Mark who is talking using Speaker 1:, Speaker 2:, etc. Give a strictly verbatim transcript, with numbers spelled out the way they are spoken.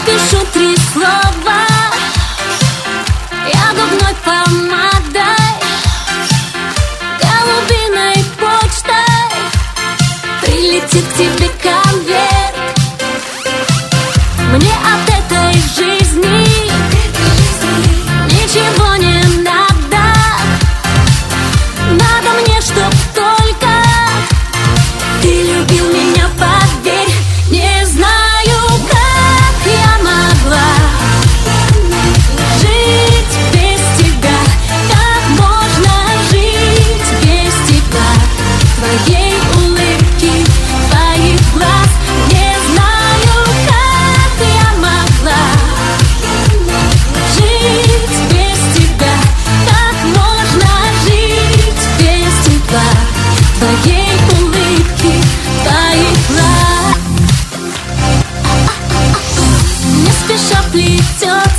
Speaker 1: напишу три слова я губной помадой, голубиной почтой прилетит к тебе конверт. Мне от этой жизни ничего не надо. Надо мне, чтоб только ты любил меня, поверь. Не знаю, как я могла жить без тебя. Как можно жить без тебя? Твоей улыбки, твоих глаз. Не знаю, как я могла жить без тебя. Как можно жить без тебя? Твоей улыбки, твоих глаз. Не спеша плетет